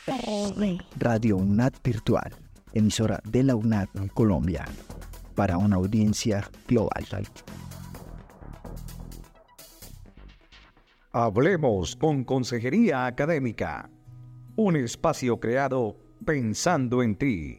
Radio UNAD Virtual, emisora de la UNAD Colombia, para una audiencia global. Hablemos con Consejería Académica, un espacio creado pensando en ti.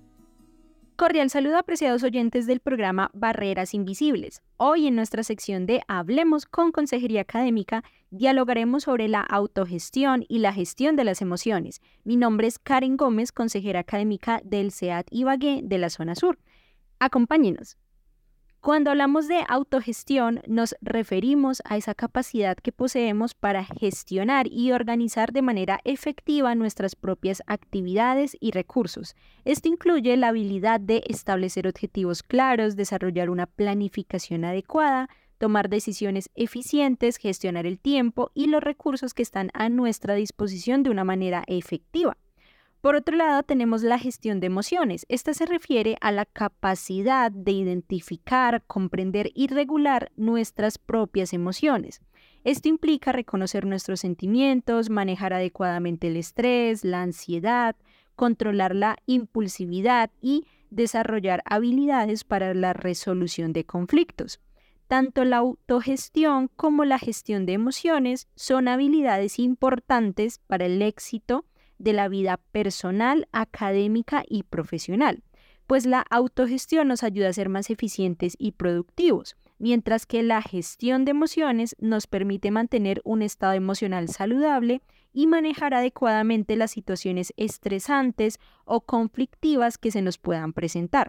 Cordial saludo, apreciados oyentes del programa Barreras Invisibles. Hoy en nuestra sección de Hablemos con Consejería Académica dialogaremos sobre la autogestión y la gestión de las emociones. Mi nombre es Karen Gómez, consejera académica del CEAT Ibagué de la zona sur. Acompáñenos. Cuando hablamos de autogestión, nos referimos a esa capacidad que poseemos para gestionar y organizar de manera efectiva nuestras propias actividades y recursos. Esto incluye la habilidad de establecer objetivos claros, desarrollar una planificación adecuada, tomar decisiones eficientes, gestionar el tiempo y los recursos que están a nuestra disposición de una manera efectiva. Por otro lado, tenemos la gestión de emociones. Esta se refiere a la capacidad de identificar, comprender y regular nuestras propias emociones. Esto implica reconocer nuestros sentimientos, manejar adecuadamente el estrés, la ansiedad, controlar la impulsividad y desarrollar habilidades para la resolución de conflictos. Tanto la autogestión como la gestión de emociones son habilidades importantes para el éxito de la vida personal, académica y profesional, pues la autogestión nos ayuda a ser más eficientes y productivos, mientras que la gestión de emociones nos permite mantener un estado emocional saludable y manejar adecuadamente las situaciones estresantes o conflictivas que se nos puedan presentar.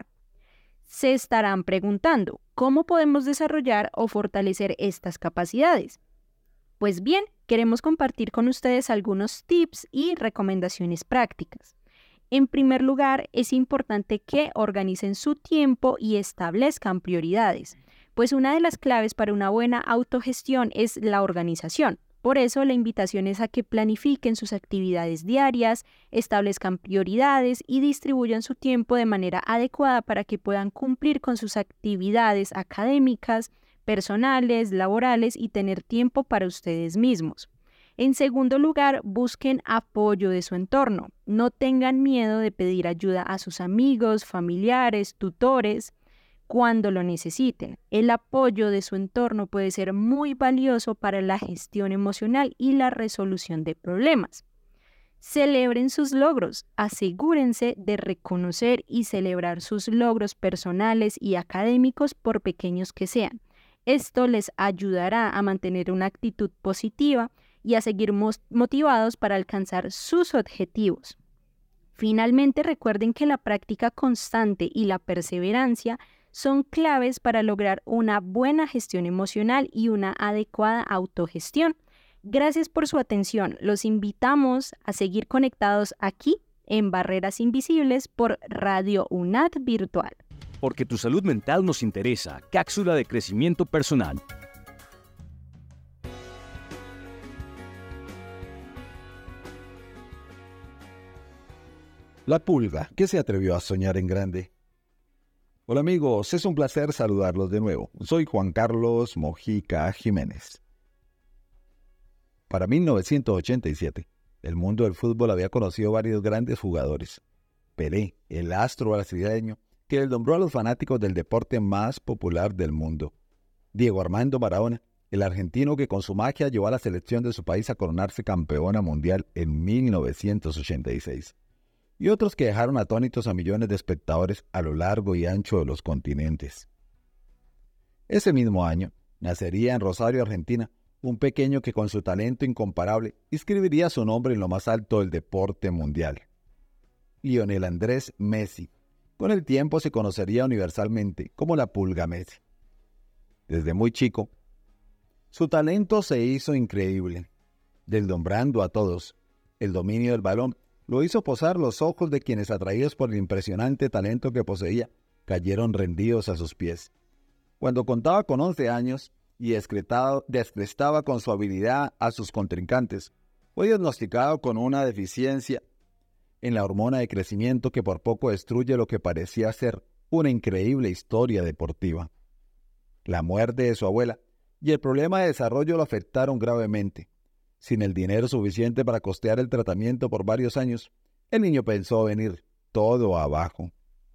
Se estarán preguntando, ¿cómo podemos desarrollar o fortalecer estas capacidades? Pues bien, queremos compartir con ustedes algunos tips y recomendaciones prácticas. En primer lugar, es importante que organicen su tiempo y establezcan prioridades, pues una de las claves para una buena autogestión es la organización. Por eso, la invitación es a que planifiquen sus actividades diarias, establezcan prioridades y distribuyan su tiempo de manera adecuada para que puedan cumplir con sus actividades académicas, personales, laborales y tener tiempo para ustedes mismos. En segundo lugar, busquen apoyo de su entorno. No tengan miedo de pedir ayuda a sus amigos, familiares, tutores, cuando lo necesiten. El apoyo de su entorno puede ser muy valioso para la gestión emocional y la resolución de problemas. Celebren sus logros. Asegúrense de reconocer y celebrar sus logros personales y académicos por pequeños que sean. Esto les ayudará a mantener una actitud positiva y a seguir motivados para alcanzar sus objetivos. Finalmente, recuerden que la práctica constante y la perseverancia son claves para lograr una buena gestión emocional y una adecuada autogestión. Gracias por su atención. Los invitamos a seguir conectados aquí en Barreras Invisibles por Radio UNAD Virtual. Porque tu salud mental nos interesa. Cápsula de crecimiento personal. La pulga, que se atrevió a soñar en grande. Hola amigos, es un placer saludarlos de nuevo. Soy Juan Carlos Mojica Jiménez. Para 1987, el mundo del fútbol había conocido varios grandes jugadores. Pelé, el astro brasileño, que nombró a los fanáticos del deporte más popular del mundo. Diego Armando Maradona, el argentino que con su magia llevó a la selección de su país a coronarse campeona mundial en 1986. Y otros que dejaron atónitos a millones de espectadores a lo largo y ancho de los continentes. Ese mismo año, nacería en Rosario, Argentina, un pequeño que con su talento incomparable inscribiría su nombre en lo más alto del deporte mundial. Lionel Andrés Messi. Con el tiempo se conocería universalmente como la Pulga Messi. Desde muy chico, su talento se hizo increíble, deslumbrando a todos. El dominio del balón lo hizo posar los ojos de quienes, atraídos por el impresionante talento que poseía, cayeron rendidos a sus pies. Cuando contaba con 11 años y descrestaba con su habilidad a sus contrincantes, fue diagnosticado con una deficiencia en la hormona de crecimiento que por poco destruye lo que parecía ser una increíble historia deportiva. La muerte de su abuela y el problema de desarrollo lo afectaron gravemente. Sin el dinero suficiente para costear el tratamiento por varios años, el niño pensó venir todo abajo.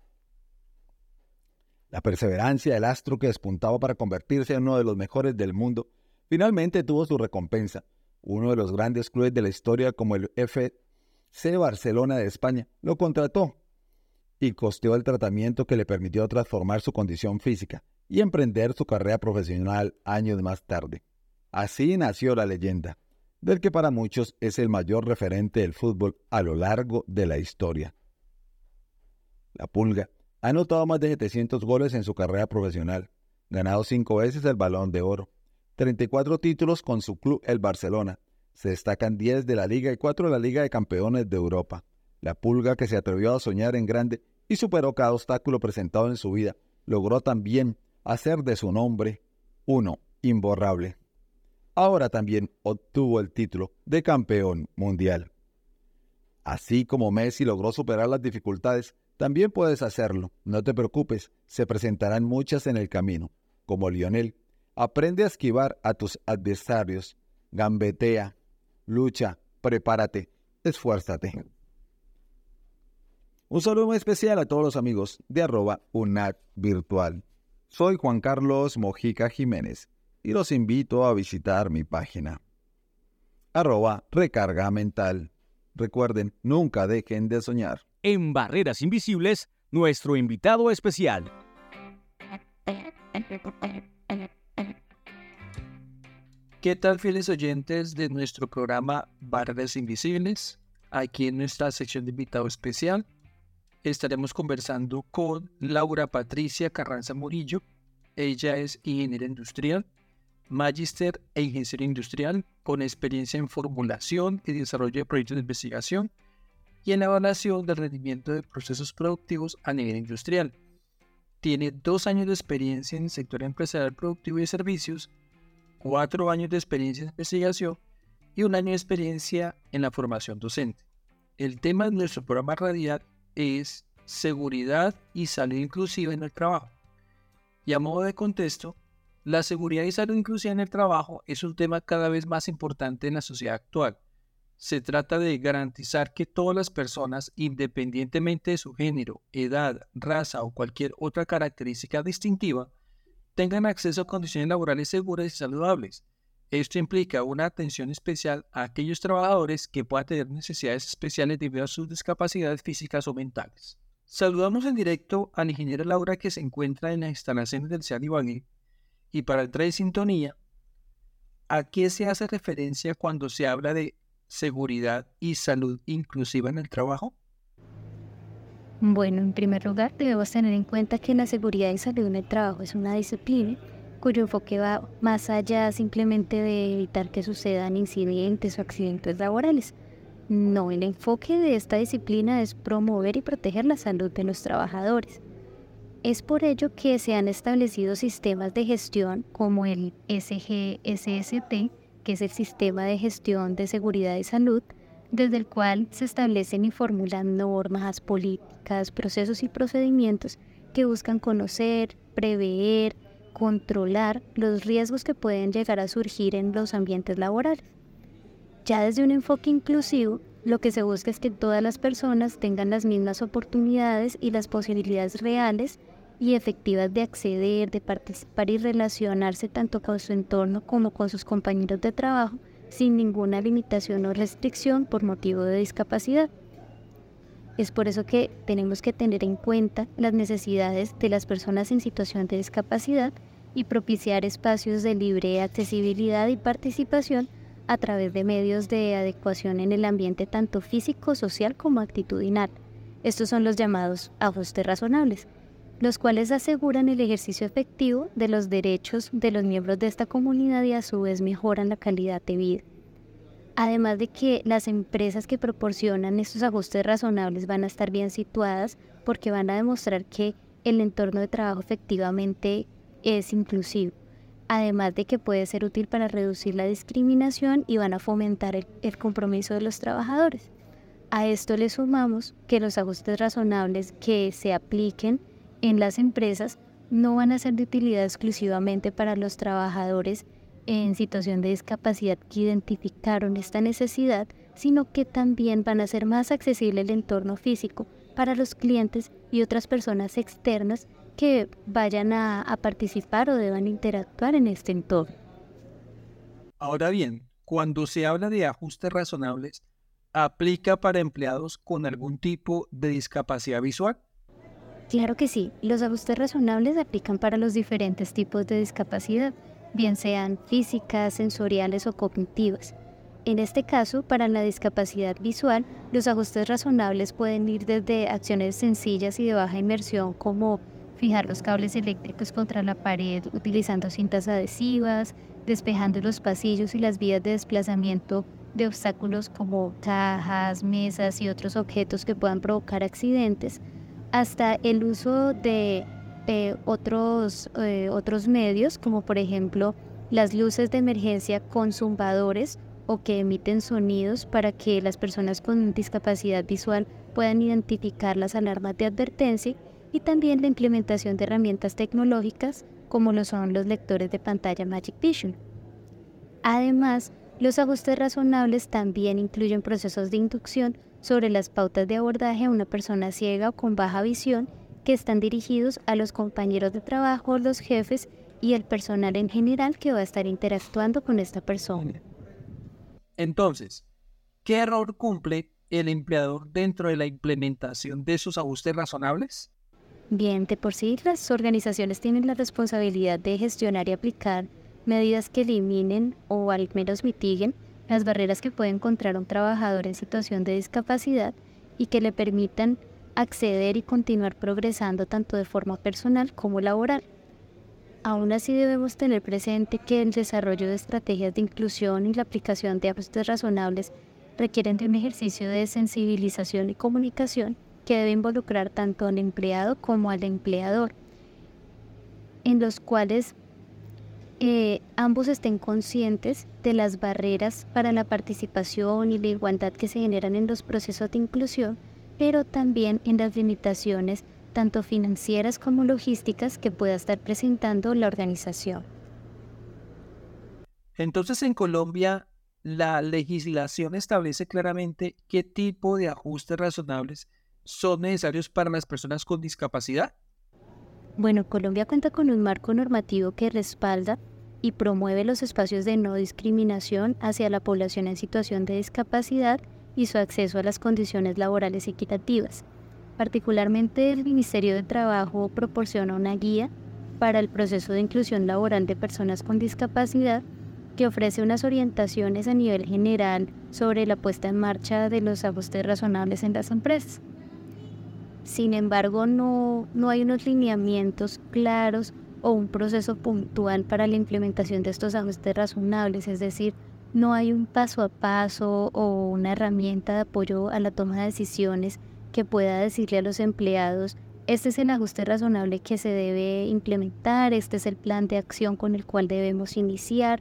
La perseverancia del astro que despuntaba para convertirse en uno de los mejores del mundo, finalmente tuvo su recompensa. Uno de los grandes clubes de la historia, como el FC Barcelona de España, lo contrató y costeó el tratamiento que le permitió transformar su condición física y emprender su carrera profesional años más tarde. Así nació la leyenda, del que para muchos es el mayor referente del fútbol a lo largo de la historia. La Pulga ha anotado más de 700 goles en su carrera profesional, ganado 5 veces el Balón de Oro, 34 títulos con su club el Barcelona, se destacan 10 de la Liga y 4 de la Liga de Campeones de Europa. La Pulga, que se atrevió a soñar en grande y superó cada obstáculo presentado en su vida, logró también hacer de su nombre uno imborrable. Ahora también obtuvo el título de campeón mundial. Así como Messi logró superar las dificultades, también puedes hacerlo. No te preocupes, se presentarán muchas en el camino. Como Lionel, aprende a esquivar a tus adversarios, gambetea, lucha, prepárate, esfuérzate. Un saludo muy especial a todos los amigos de @UNATvirtual. Soy Juan Carlos Mojica Jiménez y los invito a visitar mi página @recarga mental. Recuerden, nunca dejen de soñar. En Barreras Invisibles, nuestro invitado especial. ¿Qué tal, fieles oyentes de nuestro programa Barreras Invisibles? Aquí en nuestra sección de invitado especial estaremos conversando con Laura Patricia Carranza Murillo. Ella es ingeniera industrial, magíster e ingeniero industrial con experiencia en formulación y desarrollo de proyectos de investigación y en la evaluación del rendimiento de procesos productivos a nivel industrial. Tiene 2 años de experiencia en el sector empresarial productivo y de servicios, 4 años de experiencia en investigación y 1 año de experiencia en la formación docente. El tema de nuestro programa radial es seguridad y salud inclusiva en el trabajo. Y a modo de contexto, la seguridad y salud inclusiva en el trabajo es un tema cada vez más importante en la sociedad actual. Se trata de garantizar que todas las personas, independientemente de su género, edad, raza o cualquier otra característica distintiva, tengan acceso a condiciones laborales seguras y saludables. Esto implica una atención especial a aquellos trabajadores que puedan tener necesidades especiales debido a sus discapacidades físicas o mentales. Saludamos en directo a la ingeniera Laura, que se encuentra en las instalaciones del CEA Ibagué, y para entrar en sintonía, ¿a qué se hace referencia cuando se habla de seguridad y salud inclusiva en el trabajo? Bueno, en primer lugar debemos tener en cuenta que la seguridad y salud en el trabajo es una disciplina cuyo enfoque va más allá simplemente de evitar que sucedan incidentes o accidentes laborales. No, el enfoque de esta disciplina es promover y proteger la salud de los trabajadores. Es por ello que se han establecido sistemas de gestión como el SGSST, que es el Sistema de Gestión de Seguridad y Salud, desde el cual se establecen y formulan normas, políticas, procesos y procedimientos que buscan conocer, prever, controlar los riesgos que pueden llegar a surgir en los ambientes laborales. Ya desde un enfoque inclusivo, lo que se busca es que todas las personas tengan las mismas oportunidades y las posibilidades reales y efectivas de acceder, de participar y relacionarse tanto con su entorno como con sus compañeros de trabajo, sin ninguna limitación o restricción por motivo de discapacidad. Es por eso que tenemos que tener en cuenta las necesidades de las personas en situación de discapacidad y propiciar espacios de libre accesibilidad y participación a través de medios de adecuación en el ambiente tanto físico, social como actitudinal. Estos son los llamados ajustes razonables, los cuales aseguran el ejercicio efectivo de los derechos de los miembros de esta comunidad y a su vez mejoran la calidad de vida. Además de que las empresas que proporcionan estos ajustes razonables van a estar bien situadas porque van a demostrar que el entorno de trabajo efectivamente es inclusivo. Además de que puede ser útil para reducir la discriminación y van a fomentar el compromiso de los trabajadores. A esto le sumamos que los ajustes razonables que se apliquen en las empresas no van a ser de utilidad exclusivamente para los trabajadores en situación de discapacidad que identificaron esta necesidad, sino que también van a hacer más accesible el entorno físico para los clientes y otras personas externas que vayan a participar o deban interactuar en este entorno. Ahora bien, cuando se habla de ajustes razonables, ¿aplica para empleados con algún tipo de discapacidad visual? Claro que sí, los ajustes razonables aplican para los diferentes tipos de discapacidad, bien sean físicas, sensoriales o cognitivas. En este caso, para la discapacidad visual, los ajustes razonables pueden ir desde acciones sencillas y de baja inmersión como fijar los cables eléctricos contra la pared utilizando cintas adhesivas, despejando los pasillos y las vías de desplazamiento de obstáculos como cajas, mesas y otros objetos que puedan provocar accidentes, hasta el uso de otros medios como por ejemplo las luces de emergencia con zumbadores o que emiten sonidos para que las personas con discapacidad visual puedan identificar las alarmas de advertencia, y también la implementación de herramientas tecnológicas como lo son los lectores de pantalla Magic Vision. Además, los ajustes razonables también incluyen procesos de inducción sobre las pautas de abordaje a una persona ciega o con baja visión que están dirigidos a los compañeros de trabajo, los jefes y el personal en general que va a estar interactuando con esta persona. Entonces, ¿qué error cumple el empleador dentro de la implementación de esos ajustes razonables? Bien, de por sí las organizaciones tienen la responsabilidad de gestionar y aplicar medidas que eliminen o al menos mitiguen las barreras que puede encontrar un trabajador en situación de discapacidad y que le permitan acceder y continuar progresando tanto de forma personal como laboral. Aún así debemos tener presente que el desarrollo de estrategias de inclusión y la aplicación de ajustes razonables requieren de un ejercicio de sensibilización y comunicación que debe involucrar tanto al empleado como al empleador, en los cuales ambos estén conscientes de las barreras para la participación y la igualdad que se generan en los procesos de inclusión, pero también en las limitaciones tanto financieras como logísticas que pueda estar presentando la organización. Entonces, en Colombia, la legislación establece claramente qué tipo de ajustes razonables son necesarios para las personas con discapacidad. Bueno, Colombia cuenta con un marco normativo que respalda y promueve los espacios de no discriminación hacia la población en situación de discapacidad y su acceso a las condiciones laborales equitativas. Particularmente, el Ministerio de Trabajo proporciona una guía para el proceso de inclusión laboral de personas con discapacidad que ofrece unas orientaciones a nivel general sobre la puesta en marcha de los ajustes razonables en las empresas. Sin embargo, no hay unos lineamientos claros o un proceso puntual para la implementación de estos ajustes razonables, es decir, no hay un paso a paso o una herramienta de apoyo a la toma de decisiones que pueda decirle a los empleados: este es el ajuste razonable que se debe implementar, este es el plan de acción con el cual debemos iniciar,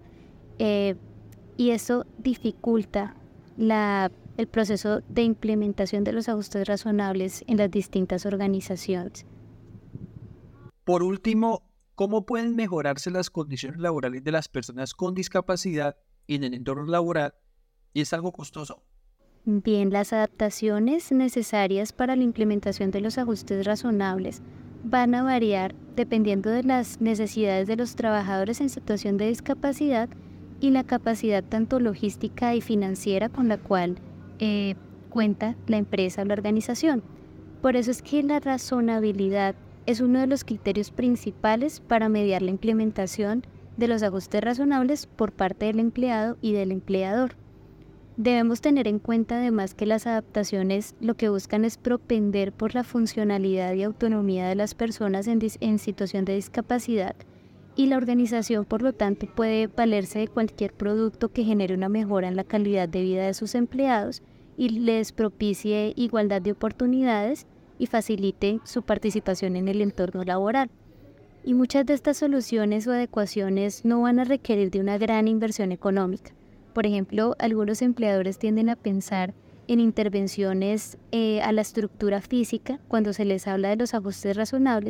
y eso dificulta el proceso de implementación de los ajustes razonables en las distintas organizaciones. Por último, ¿cómo pueden mejorarse las condiciones laborales de las personas con discapacidad en el entorno laboral? Y es algo costoso. Bien, las adaptaciones necesarias para la implementación de los ajustes razonables van a variar dependiendo de las necesidades de los trabajadores en situación de discapacidad y la capacidad tanto logística y financiera con la cual cuenta la empresa o la organización. Por eso es que la razonabilidad es uno de los criterios principales para mediar la implementación de los ajustes razonables por parte del empleado y del empleador. Debemos tener en cuenta además que las adaptaciones lo que buscan es propender por la funcionalidad y autonomía de las personas en situación de discapacidad, y la organización por lo tanto puede valerse de cualquier producto que genere una mejora en la calidad de vida de sus empleados y les propicie igualdad de oportunidades y facilite su participación en el entorno laboral. Y muchas de estas soluciones o adecuaciones no van a requerir de una gran inversión económica. Por ejemplo, algunos empleadores tienden a pensar en intervenciones a la estructura física cuando se les habla de los ajustes razonables,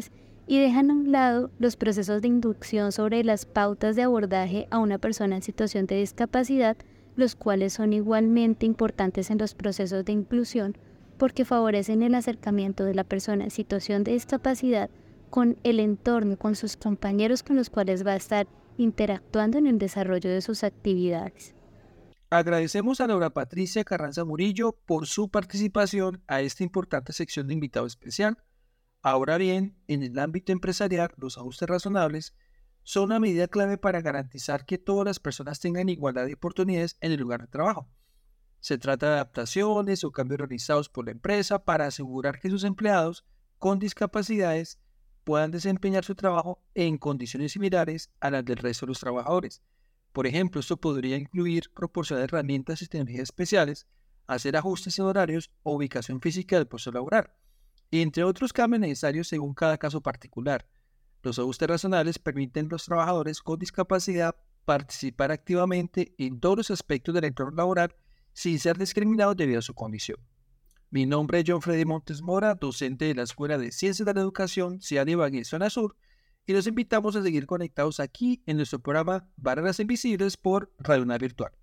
y dejan a un lado los procesos de inducción sobre las pautas de abordaje a una persona en situación de discapacidad, los cuales son igualmente importantes en los procesos de inclusión porque favorecen el acercamiento de la persona en situación de discapacidad con el entorno, con sus compañeros con los cuales va a estar interactuando en el desarrollo de sus actividades. Agradecemos a Laura Patricia Carranza Murillo por su participación a esta importante sección de invitado especial. Ahora bien, en el ámbito empresarial, los ajustes razonables son una medida clave para garantizar que todas las personas tengan igualdad de oportunidades en el lugar de trabajo. Se trata de adaptaciones o cambios realizados por la empresa para asegurar que sus empleados con discapacidades puedan desempeñar su trabajo en condiciones similares a las del resto de los trabajadores. Por ejemplo, esto podría incluir proporcionar herramientas y tecnologías especiales, hacer ajustes en horarios o ubicación física del puesto laboral, entre otros cambios necesarios según cada caso particular. Los ajustes razonables permiten a los trabajadores con discapacidad participar activamente en todos los aspectos del entorno laboral sin ser discriminados debido a su condición. Mi nombre es John Freddy Montes Mora, docente de la Escuela de Ciencias de la Educación Ciudad de Ibagué, Zona Sur, y los invitamos a seguir conectados aquí en nuestro programa Barreras Invisibles por Radio UNAV Virtual.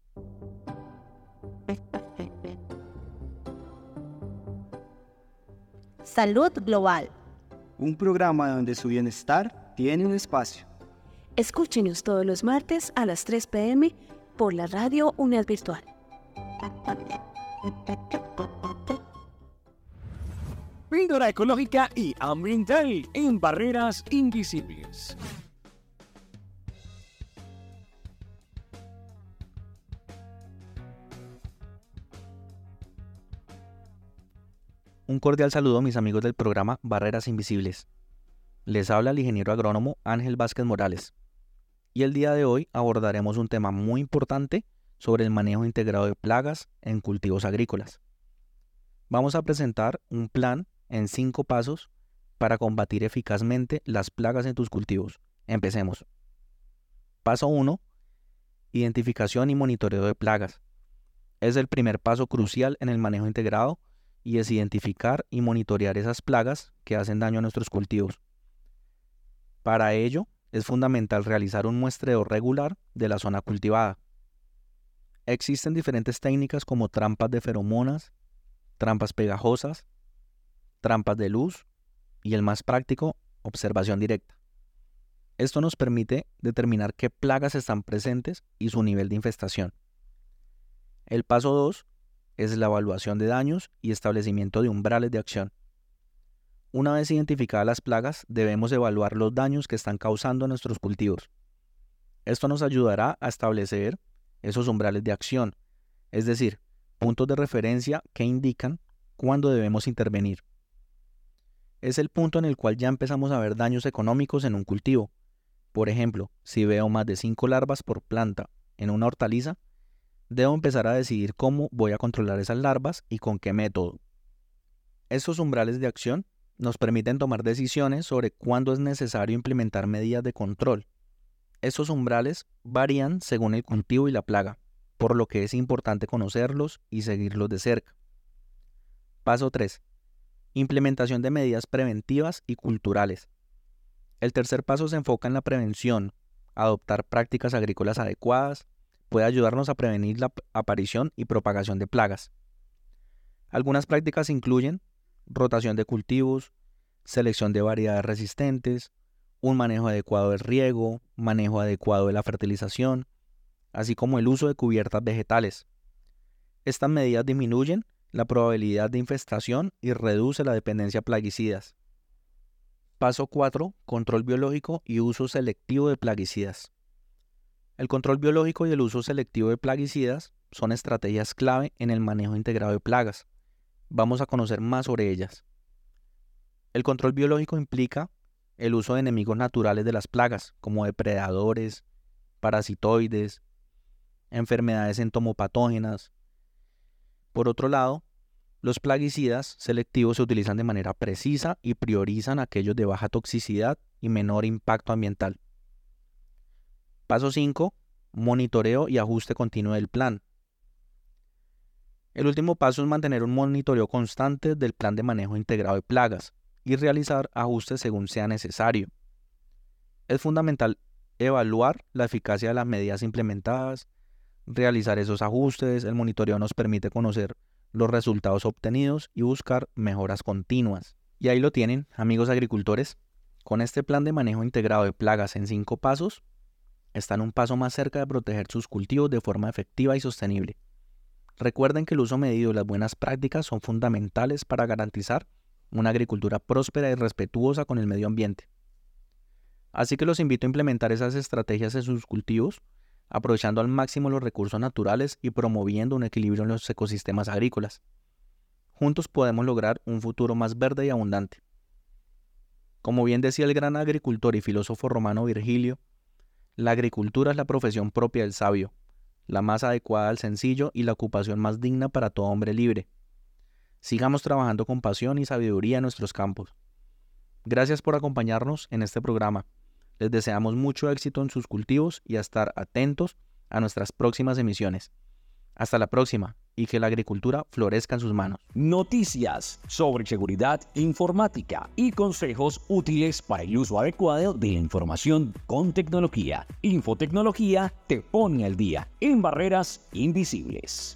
Salud Global. Un programa donde su bienestar tiene un espacio. Escúchenos todos los martes a las 3 p.m. por la Radio UNAV Virtual. Píldora ecológica y ambiental en Barreras Invisibles. Un cordial saludo a mis amigos del programa Barreras Invisibles. Les habla el ingeniero agrónomo Ángel Vázquez Morales. Y el día de hoy abordaremos un tema muy importante sobre el manejo integrado de plagas en cultivos agrícolas. Vamos a presentar un plan en 5 pasos para combatir eficazmente las plagas en tus cultivos. Empecemos. Paso 1. Identificación y monitoreo de plagas. Es el primer paso crucial en el manejo integrado y es identificar y monitorear esas plagas que hacen daño a nuestros cultivos. Para ello, es fundamental realizar un muestreo regular de la zona cultivada. Existen diferentes técnicas como trampas de feromonas, trampas pegajosas, trampas de luz y el más práctico, observación directa. Esto nos permite determinar qué plagas están presentes y su nivel de infestación. El paso 2 es la evaluación de daños y establecimiento de umbrales de acción. Una vez identificadas las plagas, debemos evaluar los daños que están causando a nuestros cultivos. Esto nos ayudará a establecer esos umbrales de acción, es decir, puntos de referencia que indican cuándo debemos intervenir. Es el punto en el cual ya empezamos a ver daños económicos en un cultivo. Por ejemplo, si veo más de 5 larvas por planta en una hortaliza, debo empezar a decidir cómo voy a controlar esas larvas y con qué método. Estos umbrales de acción nos permiten tomar decisiones sobre cuándo es necesario implementar medidas de control. Estos umbrales varían según el cultivo y la plaga, por lo que es importante conocerlos y seguirlos de cerca. Paso 3. Implementación de medidas preventivas y culturales. El tercer paso se enfoca en la prevención. Adoptar prácticas agrícolas adecuadas puede ayudarnos a prevenir la aparición y propagación de plagas. Algunas prácticas incluyen rotación de cultivos, selección de variedades resistentes, un manejo adecuado del riego, manejo adecuado de la fertilización, así como el uso de cubiertas vegetales. Estas medidas disminuyen la probabilidad de infestación y reduce la dependencia a plaguicidas. Paso 4. Control biológico y uso selectivo de plaguicidas. El control biológico y el uso selectivo de plaguicidas son estrategias clave en el manejo integrado de plagas. Vamos a conocer más sobre ellas. El control biológico implica el uso de enemigos naturales de las plagas, como depredadores, parasitoides, enfermedades entomopatógenas. Por otro lado, los plaguicidas selectivos se utilizan de manera precisa y priorizan aquellos de baja toxicidad y menor impacto ambiental. Paso 5. Monitoreo y ajuste continuo del plan. El último paso es mantener un monitoreo constante del plan de manejo integrado de plagas. y realizar ajustes según sea necesario. Es fundamental evaluar la eficacia de las medidas implementadas, realizar esos ajustes. El monitoreo nos permite conocer los resultados obtenidos y buscar mejoras continuas. Y ahí lo tienen, amigos agricultores. Con este plan de manejo integrado de plagas en 5 pasos, están un paso más cerca de proteger sus cultivos de forma efectiva y sostenible. Recuerden que el uso medido y las buenas prácticas son fundamentales para garantizar una agricultura próspera y respetuosa con el medio ambiente. Así que los invito a implementar esas estrategias en sus cultivos, aprovechando al máximo los recursos naturales y promoviendo un equilibrio en los ecosistemas agrícolas. Juntos podemos lograr un futuro más verde y abundante. Como bien decía el gran agricultor y filósofo romano Virgilio, la agricultura es la profesión propia del sabio, la más adecuada al sencillo y la ocupación más digna para todo hombre libre. Sigamos trabajando con pasión y sabiduría en nuestros campos. Gracias por acompañarnos en este programa. Les deseamos mucho éxito en sus cultivos y a estar atentos a nuestras próximas emisiones. Hasta la próxima y que la agricultura florezca en sus manos. Noticias sobre seguridad informática y consejos útiles para el uso adecuado de la información con tecnología. Infotecnología te pone al día en Barreras Invisibles.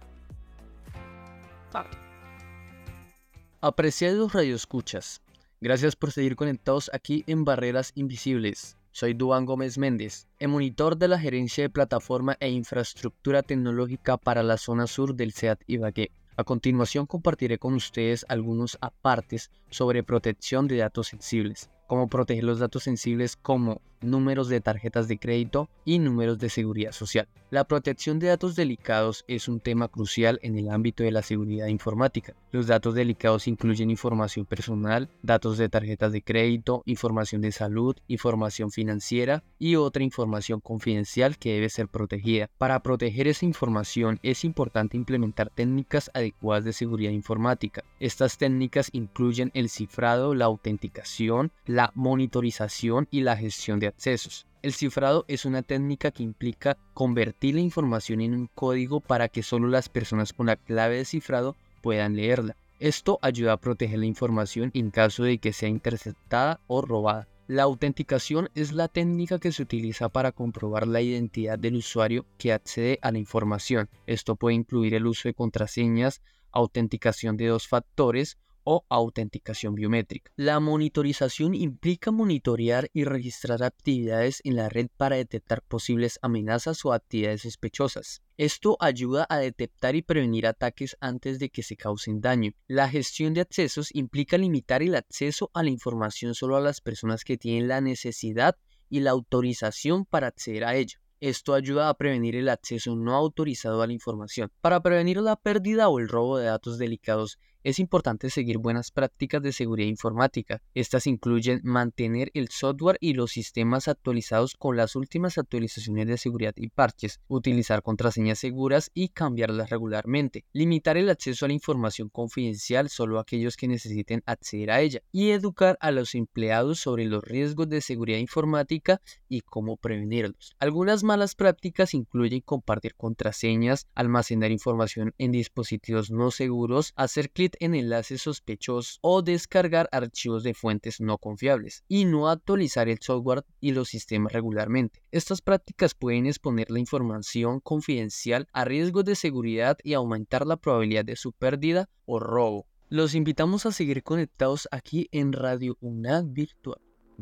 Apreciados radioescuchas, gracias por seguir conectados aquí en Barreras Invisibles. Soy Duván Gómez Méndez, el monitor de la Gerencia de Plataforma e Infraestructura Tecnológica para la zona sur del SEAT Ibagué. A continuación compartiré con ustedes algunos apartes sobre protección de datos sensibles, cómo proteger los datos sensibles como números de tarjetas de crédito y números de seguridad social. La protección de datos delicados es un tema crucial en el ámbito de la seguridad informática. Los datos delicados incluyen información personal, datos de tarjetas de crédito, información de salud, información financiera y otra información confidencial que debe ser protegida. Para proteger esa información es importante implementar técnicas adecuadas de seguridad informática. Estas técnicas incluyen el cifrado, la autenticación, la monitorización y la gestión de accesos. El cifrado es una técnica que implica convertir la información en un código para que solo las personas con la clave de cifrado puedan leerla. Esto ayuda a proteger la información en caso de que sea interceptada o robada. La autenticación es la técnica que se utiliza para comprobar la identidad del usuario que accede a la información. Esto puede incluir el uso de contraseñas, autenticación de 2 factores o autenticación biométrica. La monitorización implica monitorear y registrar actividades en la red para detectar posibles amenazas o actividades sospechosas. Esto ayuda a detectar y prevenir ataques antes de que se causen daño. La gestión de accesos implica limitar el acceso a la información solo a las personas que tienen la necesidad y la autorización para acceder a ella. Esto ayuda a prevenir el acceso no autorizado a la información. Para prevenir la pérdida o el robo de datos delicados, es importante seguir buenas prácticas de seguridad informática. Estas incluyen mantener el software y los sistemas actualizados con las últimas actualizaciones de seguridad y parches, utilizar contraseñas seguras y cambiarlas regularmente, limitar el acceso a la información confidencial solo a aquellos que necesiten acceder a ella, y educar a los empleados sobre los riesgos de seguridad informática y cómo prevenirlos. Algunas malas prácticas incluyen compartir contraseñas, almacenar información en dispositivos no seguros, hacer clic en enlaces sospechosos o descargar archivos de fuentes no confiables y no actualizar el software y los sistemas regularmente. Estas prácticas pueden exponer la información confidencial a riesgos de seguridad y aumentar la probabilidad de su pérdida o robo. Los invitamos a seguir conectados aquí en Radio UNAD Virtual.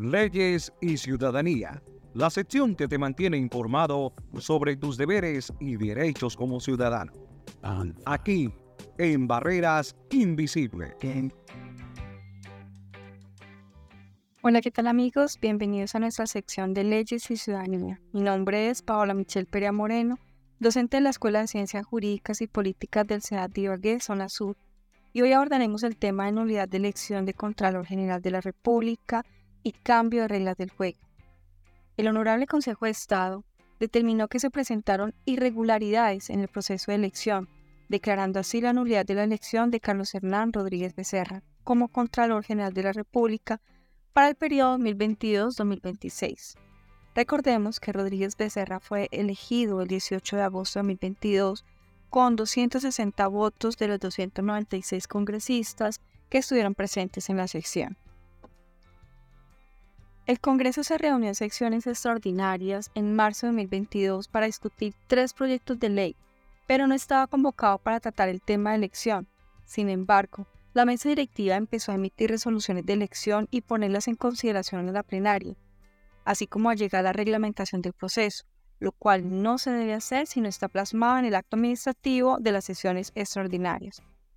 Leyes y ciudadanía, la sección que te mantiene informado sobre tus deberes y derechos como ciudadano. Aquí en Barreras Invisibles. Hola, ¿qué tal amigos? Bienvenidos a nuestra sección de Leyes y Ciudadanía. Mi nombre es Paola Michelle Perea Moreno, docente de la Escuela de Ciencias Jurídicas y Políticas del SEAT Ibagué, Zona Sur, y hoy abordaremos el tema de nulidad de elección de Contralor General de la República y cambio de reglas del juego. El Honorable Consejo de Estado determinó que se presentaron irregularidades en el proceso de elección, declarando así la nulidad de la elección de Carlos Hernán Rodríguez Becerra como Contralor General de la República para el periodo 2022-2026. Recordemos que Rodríguez Becerra fue elegido el 18 de agosto de 2022 con 260 votos de los 296 congresistas que estuvieron presentes en la sección. El Congreso se reunió en secciones extraordinarias en marzo de 2022 para discutir 3 proyectos de ley, pero no estaba convocado para tratar el tema de elección. Sin embargo, la mesa directiva empezó a emitir resoluciones de elección y ponerlas en consideración en la plenaria, así como a llegar a la reglamentación del proceso, lo cual no se debe hacer si no está plasmado en el acto administrativo de las sesiones extraordinarias.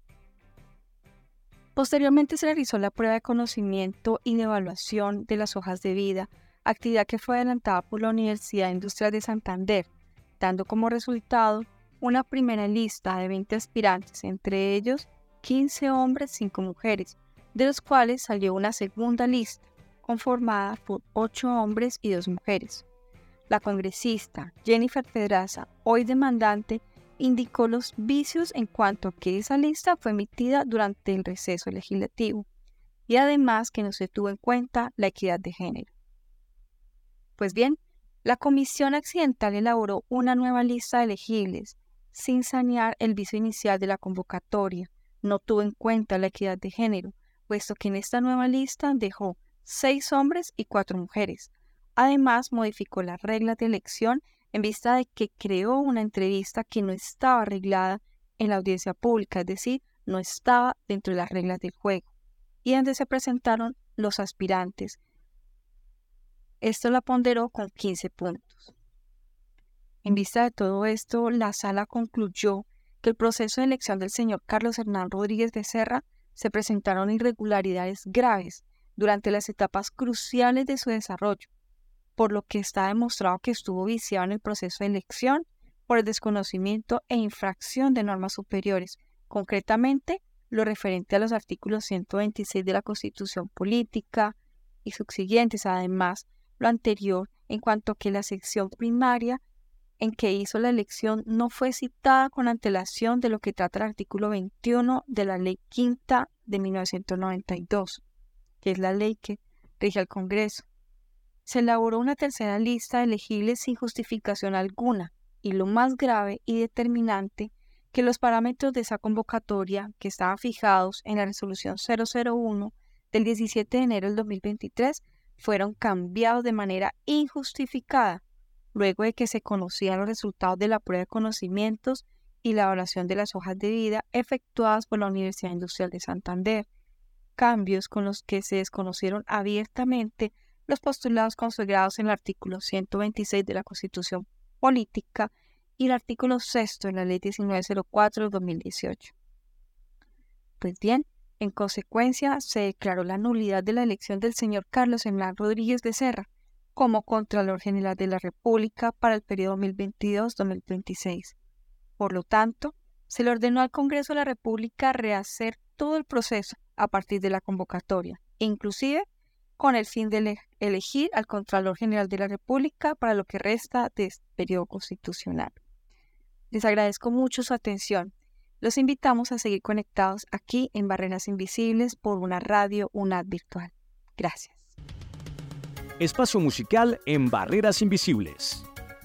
Posteriormente se realizó la prueba de conocimiento y de evaluación de las hojas de vida, actividad que fue adelantada por la Universidad Industrial de Santander, dando como resultado una primera lista de 20 aspirantes, entre ellos 15 hombres, 5 mujeres, de los cuales salió una segunda lista, conformada por 8 hombres y 2 mujeres. La congresista Jennifer Pedraza, hoy demandante, indicó los vicios en cuanto a que esa lista fue emitida durante el receso legislativo y además que no se tuvo en cuenta la equidad de género. Pues bien, la comisión accidental elaboró una nueva lista de elegibles sin sanear el vicio inicial de la convocatoria. No tuvo en cuenta la equidad de género, puesto que en esta nueva lista dejó 6 hombres y 4 mujeres. Además, modificó las reglas de elección en vista de que creó una entrevista que no estaba arreglada en la audiencia pública, es decir, no estaba dentro de las reglas del juego, y donde se presentaron los aspirantes. Esto la ponderó con 15 puntos. En vista de todo esto, la sala concluyó que el proceso de elección del señor Carlos Hernán Rodríguez Becerra se presentaron irregularidades graves durante las etapas cruciales de su desarrollo, por lo que está demostrado que estuvo viciado en el proceso de elección por el desconocimiento e infracción de normas superiores, concretamente lo referente a los artículos 126 de la Constitución Política y subsiguientes. Además, lo anterior en cuanto que la sección primaria en que hizo la elección no fue citada con antelación de lo que trata el artículo 21 de la Ley Quinta de 1992, que es la ley que rige al Congreso. Se elaboró una tercera lista de elegibles sin justificación alguna, y lo más grave y determinante, que los parámetros de esa convocatoria, que estaban fijados en la resolución 001 del 17 de enero del 2023, fueron cambiados de manera injustificada, luego de que se conocían los resultados de la prueba de conocimientos y la evaluación de las hojas de vida efectuadas por la Universidad Industrial de Santander, cambios con los que se desconocieron abiertamente los postulados consagrados en el artículo 126 de la Constitución Política y el artículo 6 de la Ley 1904 de 2018. Pues bien, en consecuencia, se declaró la nulidad de la elección del señor Carlos Hernán Rodríguez Becerra como Contralor General de la República para el periodo 2022-2026. Por lo tanto, se le ordenó al Congreso de la República rehacer todo el proceso a partir de la convocatoria, inclusive con el fin de elegir al Contralor General de la República para lo que resta de este periodo constitucional. Les agradezco mucho su atención. Los invitamos a seguir conectados aquí en Barreras Invisibles por una radio UNAD virtual. Gracias. Espacio musical en Barreras Invisibles.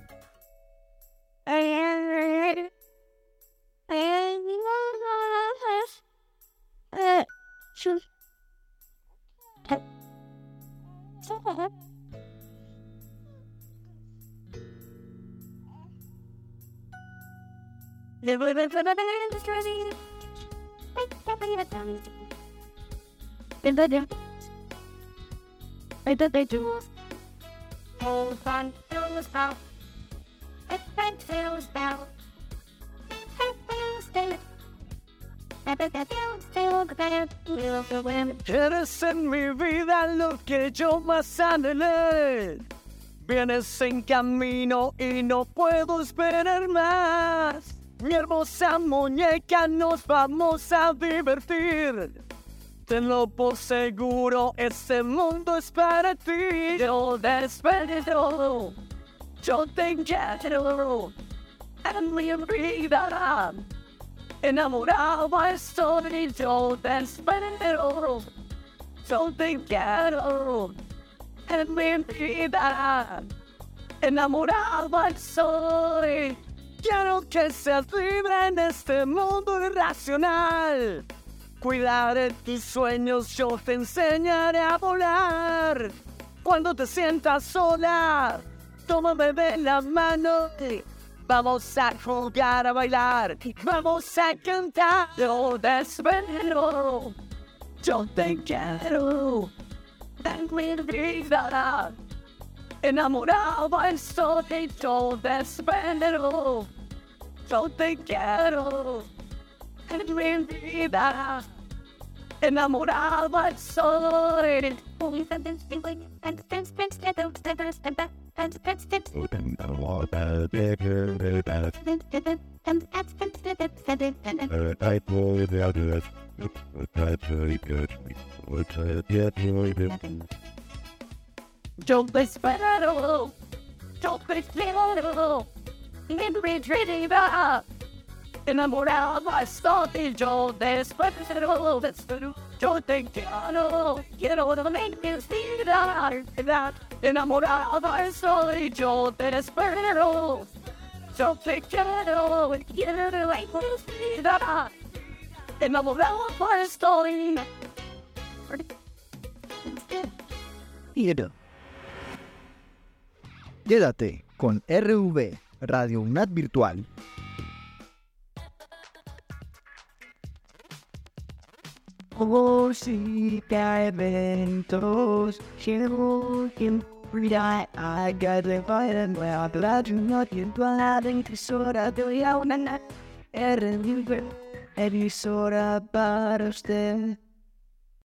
Eres en mi vida lo que yo más anhelé. Vienes en camino y no puedo esperar más. Mi hermosa muñeca, nos vamos a divertir. Tenlo por seguro, este mundo es para ti. Yo te espero, yo te quiero. En mi vida enamorado estoy, yo te espero, yo te quiero. En mi vida enamorado estoy. Quiero que seas libre en este mundo irracional. cuidar de tus sueños, yo te enseñaré a volar. Cuando te sientas sola, tómame de la mano. Vamos a jugar, a bailar, vamos a cantar. Yo te espero, yo te quiero. En mi vida, enamorado estoy, yo te espero. Yo te quiero. En mi vida, enamorado estoy. Yo te espero, yo te quiero, en mi vida, enamorado estoy, yo te espero, yo te quiero de mi vida, enamorado estoy, yo te espero, yo te quiero en mi vida, enamorado estoy. Quédate con RV, Radio UNAD Virtual. Música, eventos, seguridad, Radio Virtual, emisora de UNAD, RV, emisora para usted.